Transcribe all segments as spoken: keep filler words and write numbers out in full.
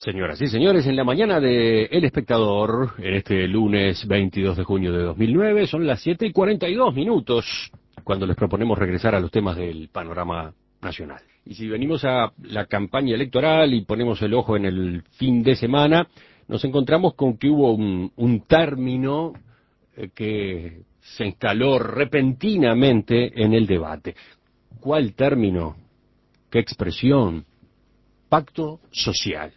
Señoras y señores, en la mañana de El Espectador, en este lunes veintidós de junio de dos mil nueve, son las siete y cuarenta y dos minutos, cuando les proponemos regresar a los temas del panorama nacional. Y si venimos a la campaña electoral y ponemos el ojo en el fin de semana, nos encontramos con que hubo un, un término eh, que se instaló repentinamente en el debate. ¿Cuál término? ¿Qué expresión? Pacto social.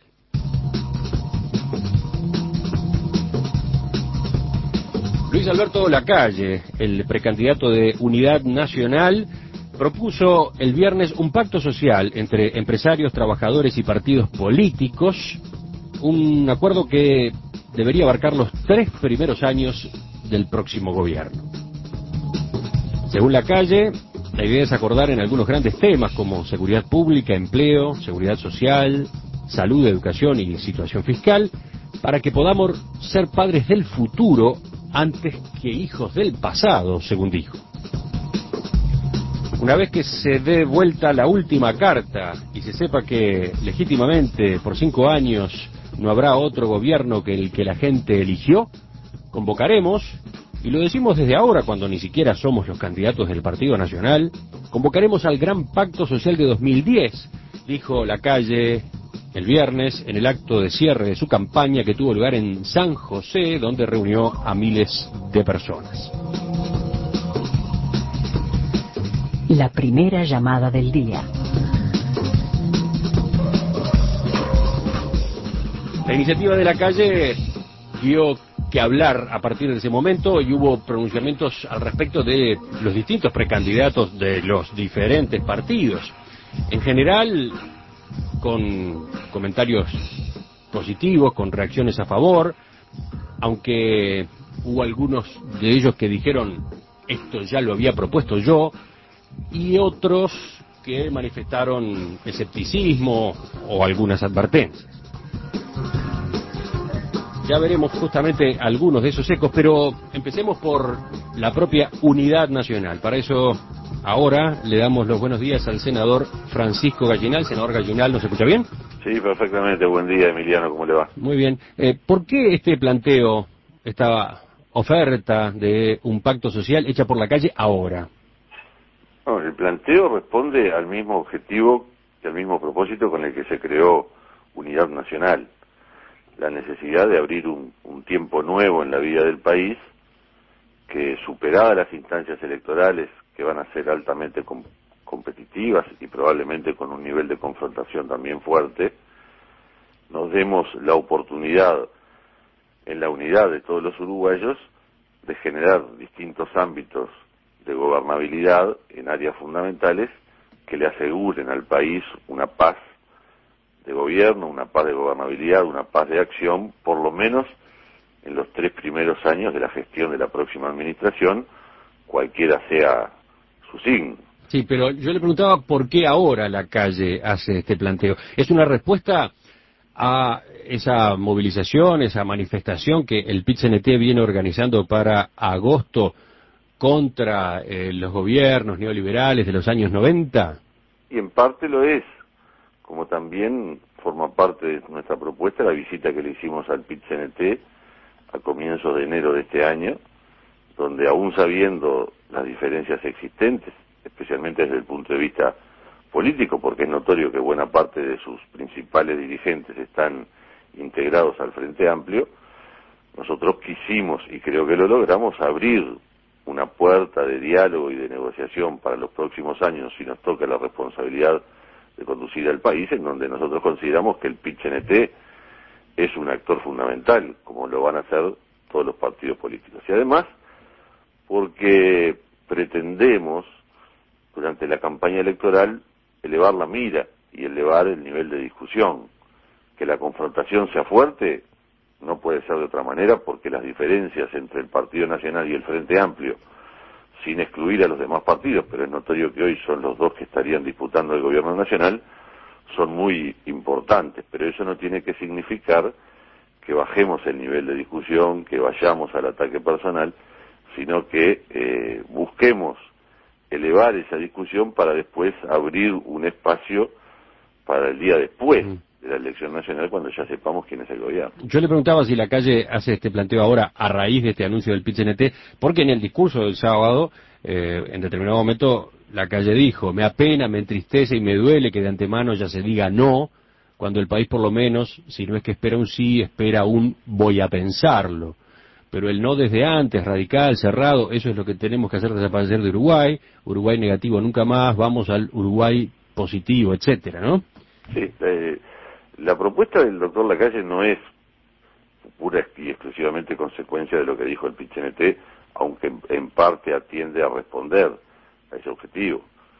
Luis Alberto Lacalle, el precandidato de Unidad Nacional, propuso el viernes un pacto social entre empresarios, trabajadores y partidos políticos, un acuerdo que debería abarcar los tres primeros años del próximo gobierno. Según Lacalle, la idea es acordar en algunos grandes temas como seguridad pública, empleo, seguridad social, salud, educación y situación fiscal, para que podamos ser padres del futuro antes que hijos del pasado, según dijo. Una vez que se dé vuelta la última carta y se sepa que legítimamente por cinco años no habrá otro gobierno que el que la gente eligió, convocaremos, y lo decimos desde ahora cuando ni siquiera somos los candidatos del Partido Nacional, convocaremos al Gran Pacto Social de dos mil diez, dijo Lacalle el viernes en el acto de cierre de su campaña que tuvo lugar en San José, donde reunió a miles de personas. La primera llamada del día. La iniciativa de Lacalle dio que hablar a partir de ese momento y hubo pronunciamientos al respecto de los distintos precandidatos de los diferentes partidos. En general, con comentarios positivos, con reacciones a favor, aunque hubo algunos de ellos que dijeron esto ya lo había propuesto yo, y otros que manifestaron escepticismo o algunas advertencias. Ya veremos justamente algunos de esos ecos, pero empecemos por la propia Unidad Nacional. Para eso, ahora le damos los buenos días al senador Francisco Gallinal. Senador Gallinal, ¿nos escucha bien? Sí, perfectamente. Buen día, Emiliano, ¿cómo le va? Muy bien. Eh, ¿Por qué este planteo, esta oferta de un pacto social hecha por Lacalle ahora? No, el planteo responde al mismo objetivo y al mismo propósito con el que se creó Unidad Nacional. La necesidad de abrir un, un tiempo nuevo en la vida del país, que superadas las instancias electorales, que van a ser altamente com competitivas y probablemente con un nivel de confrontación también fuerte, nos demos la oportunidad, en la unidad de todos los uruguayos, de generar distintos ámbitos de gobernabilidad en áreas fundamentales que le aseguren al país una paz de gobierno, una paz de gobernabilidad, una paz de acción, por lo menos en los tres primeros años de la gestión de la próxima administración, cualquiera sea su signo. Sí, pero yo le preguntaba por qué ahora Lacalle hace este planteo. ¿Es una respuesta a esa movilización, esa manifestación que el P I T C N T viene organizando para agosto contra eh, los gobiernos neoliberales de los años noventa? Y en parte lo es, como también forma parte de nuestra propuesta la visita que le hicimos al P I T C N T a comienzos de enero de este año, donde aún sabiendo las diferencias existentes, especialmente desde el punto de vista político, porque es notorio que buena parte de sus principales dirigentes están integrados al Frente Amplio, nosotros quisimos, y creo que lo logramos, abrir una puerta de diálogo y de negociación para los próximos años, si nos toca la responsabilidad de conducir al país, en donde nosotros consideramos que el P I T C N T es un actor fundamental, como lo van a hacer todos los partidos políticos. Y además, porque pretendemos, durante la campaña electoral, elevar la mira y elevar el nivel de discusión. Que la confrontación sea fuerte no puede ser de otra manera, porque las diferencias entre el Partido Nacional y el Frente Amplio, sin excluir a los demás partidos, pero es notorio que hoy son los dos que estarían disputando el gobierno nacional, son muy importantes, pero eso no tiene que significar que bajemos el nivel de discusión, que vayamos al ataque personal, sino que eh, busquemos elevar esa discusión para después abrir un espacio para el día después de la elección nacional cuando ya sepamos quién es el gobierno. Yo le preguntaba si Lacalle hace este planteo ahora a raíz de este anuncio del P I T C N T, porque en el discurso del sábado, eh, en determinado momento, Lacalle dijo, me apena, me entristece y me duele que de antemano ya se diga no, cuando el país por lo menos, si no es que espera un sí, espera un voy a pensarlo. Pero el no desde antes, radical, cerrado, eso es lo que tenemos que hacer desaparecer de Uruguay, Uruguay negativo nunca más, vamos al Uruguay positivo, etcétera, ¿no? Sí, eh, la propuesta del doctor Lacalle no es pura y exclusivamente consecuencia de lo que dijo el P I T C N T, aunque en, en parte atiende a responder a ese objetivo.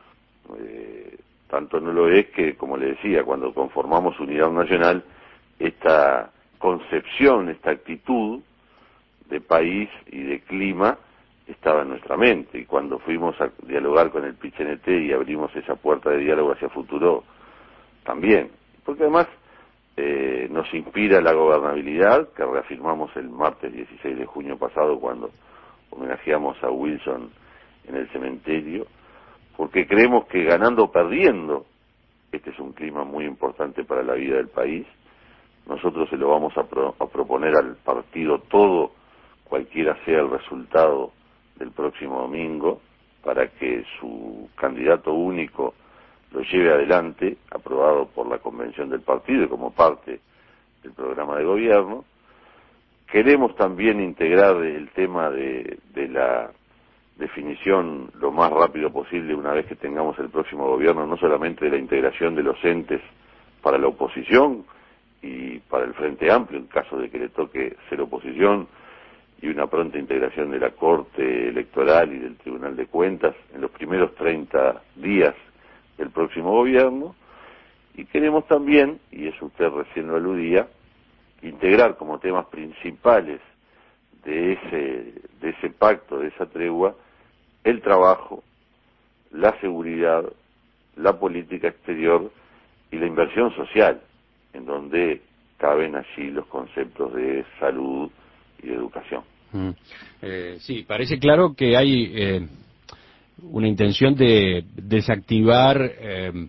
Eh, tanto no lo es que, como le decía, cuando conformamos Unidad Nacional, esta concepción, esta actitud de país y de clima estaba en nuestra mente, y cuando fuimos a dialogar con el P I T C N T y abrimos esa puerta de diálogo hacia futuro, también, porque además eh, nos inspira la gobernabilidad, que reafirmamos el martes dieciséis de junio pasado cuando homenajeamos a Wilson en el cementerio, porque creemos que ganando o perdiendo, este es un clima muy importante para la vida del país. Nosotros se lo vamos a, pro, a proponer al partido todo, cualquiera sea el resultado del próximo domingo, para que su candidato único lo lleve adelante, aprobado por la convención del partido y como parte del programa de gobierno. Queremos también integrar el tema de, de la definición lo más rápido posible, una vez que tengamos el próximo gobierno, no solamente de la integración de los entes para la oposición y para el Frente Amplio, en caso de que le toque ser oposición, y una pronta integración de la Corte Electoral y del Tribunal de Cuentas en los primeros treinta días del próximo gobierno. Y queremos también, y eso usted recién lo aludía, integrar como temas principales de ese, de ese pacto, de esa tregua, el trabajo, la seguridad, la política exterior y la inversión social, en donde caben allí los conceptos de salud y de educación. Mm. Eh, sí, parece claro que hay eh, una intención de desactivar eh,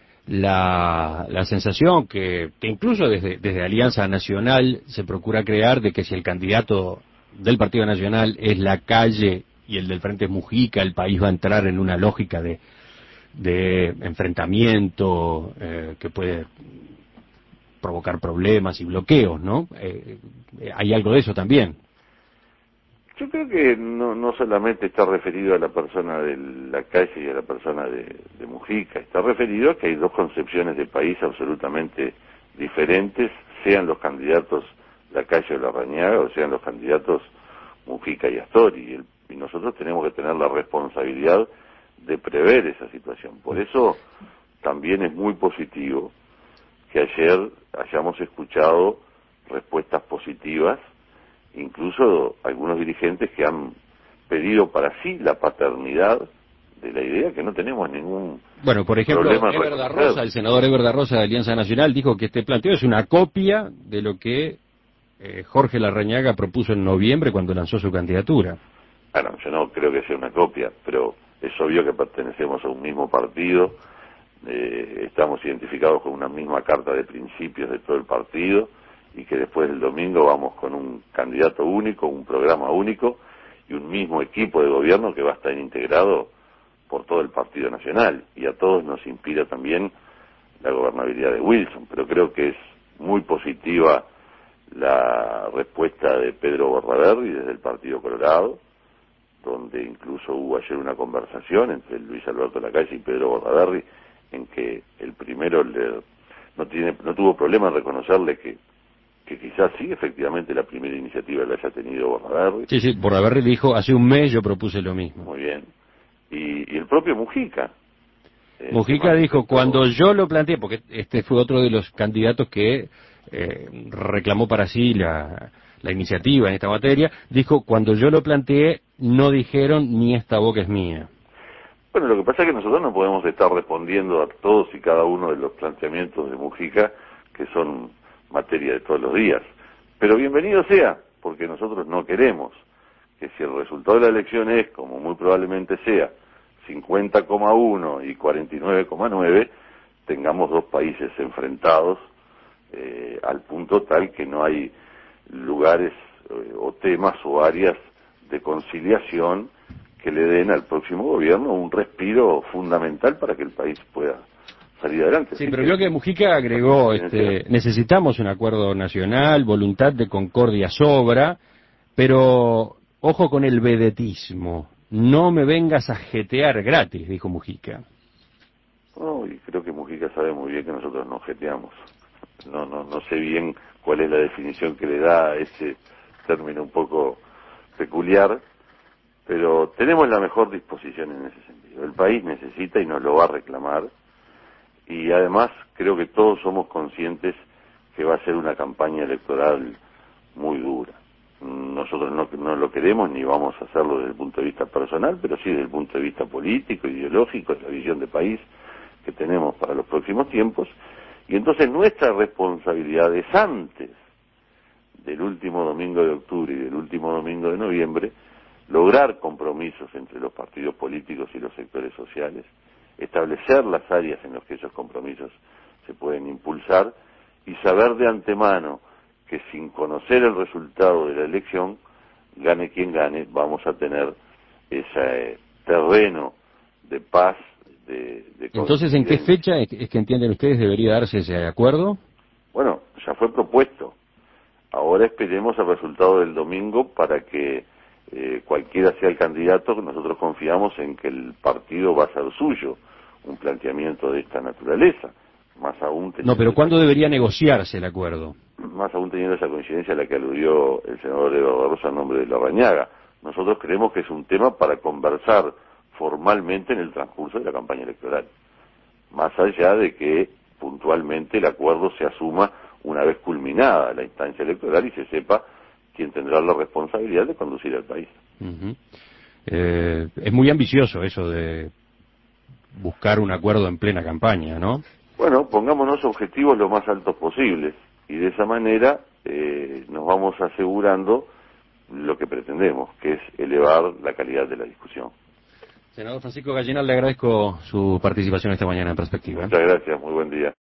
la, la sensación que, que incluso desde, desde Alianza Nacional se procura crear de que si el candidato del Partido Nacional es Lacalle y el del Frente es Mujica, el país va a entrar en una lógica de, de enfrentamiento eh, que puede provocar problemas y bloqueos, ¿no? Eh, hay algo de eso también. Yo creo que no, no solamente está referido a la persona de Lacalle y a la persona de, de Mujica, está referido a que hay dos concepciones de país absolutamente diferentes, sean los candidatos Lacalle o Larrañaga, o sean los candidatos Mujica y Astori, y, el, y nosotros tenemos que tener la responsabilidad de prever esa situación. Por eso también es muy positivo que ayer hayamos escuchado respuestas positivas, incluso algunos dirigentes que han pedido para sí la paternidad de la idea, que no tenemos ningún Bueno, por ejemplo, problema Eber da Rosa, el senador Eber da Rosa de Alianza Nacional, dijo que este planteo es una copia de lo que eh, Jorge Larrañaga propuso en noviembre cuando lanzó su candidatura. Bueno, yo no creo que sea una copia, pero es obvio que pertenecemos a un mismo partido, eh, estamos identificados con una misma carta de principios de todo el partido, y que después del domingo vamos con un candidato único, un programa único y un mismo equipo de gobierno que va a estar integrado por todo el Partido Nacional, y a todos nos inspira también la gobernabilidad de Wilson, pero creo que es muy positiva la respuesta de Pedro Bordaberry desde el Partido Colorado, donde incluso hubo ayer una conversación entre Luis Alberto Lacalle y Pedro Bordaberry, en que el primero le, no tiene no tuvo problema en reconocerle que que quizás sí, efectivamente, la primera iniciativa la haya tenido Bordaberry. Sí, sí, Bordaberry dijo, hace un mes yo propuse lo mismo. Muy bien. Y, y el propio Mujica. Eh, Mujica dijo, cuando yo lo planteé, porque este fue otro de los candidatos que eh, reclamó para sí la, la iniciativa en esta materia, dijo, cuando yo lo planteé, no dijeron ni esta boca es mía. Bueno, lo que pasa es que nosotros no podemos estar respondiendo a todos y cada uno de los planteamientos de Mujica, que son materia de todos los días, pero bienvenido sea, porque nosotros no queremos que si el resultado de la elección es, como muy probablemente sea, cincuenta coma uno y cuarenta y nueve coma nueve, tengamos dos países enfrentados eh, al punto tal que no hay lugares eh, o temas o áreas de conciliación que le den al próximo gobierno un respiro fundamental para que el país pueda salir adelante. Sí, pero vio que Mujica agregó, este, necesitamos un acuerdo nacional, voluntad de concordia sobra, pero ojo con el vedetismo, no me vengas a jetear gratis, dijo Mujica. No, y creo que Mujica sabe muy bien que nosotros nos jeteamos. No, no, no sé bien cuál es la definición que le da a ese término un poco peculiar, pero tenemos la mejor disposición en ese sentido. El país necesita y nos lo va a reclamar, y además creo que todos somos conscientes que va a ser una campaña electoral muy dura. Nosotros no, no lo queremos ni vamos a hacerlo desde el punto de vista personal, pero sí desde el punto de vista político, ideológico, la visión de país que tenemos para los próximos tiempos, y entonces nuestra responsabilidad es antes del último domingo de octubre y del último domingo de noviembre, lograr compromisos entre los partidos políticos y los sectores sociales, establecer las áreas en las que esos compromisos se pueden impulsar y saber de antemano que sin conocer el resultado de la elección, gane quien gane, vamos a tener ese terreno de paz, de, de Entonces, ¿en qué fecha es que entienden ustedes debería darse ese acuerdo? Bueno, ya fue propuesto. Ahora esperemos el resultado del domingo para que eh, cualquiera sea el candidato, nosotros confiamos en que el partido va a ser suyo, un planteamiento de esta naturaleza. Más aún no, pero ¿cuándo debería negociarse el acuerdo? Más aún teniendo esa coincidencia a la que aludió el senador Eduardo Rosa en nombre de Larrañaga. Nosotros creemos que es un tema para conversar formalmente en el transcurso de la campaña electoral, más allá de que puntualmente el acuerdo se asuma una vez culminada la instancia electoral y se sepa quién tendrá la responsabilidad de conducir al país. Uh-huh. eh, es muy ambicioso eso de buscar un acuerdo en plena campaña, ¿no? Bueno, pongámonos objetivos lo más altos posibles y de esa manera eh, nos vamos asegurando lo que pretendemos, que es elevar la calidad de la discusión. Senador Francisco Gallinal, le agradezco su participación esta mañana en Perspectiva. Muchas gracias, muy buen día.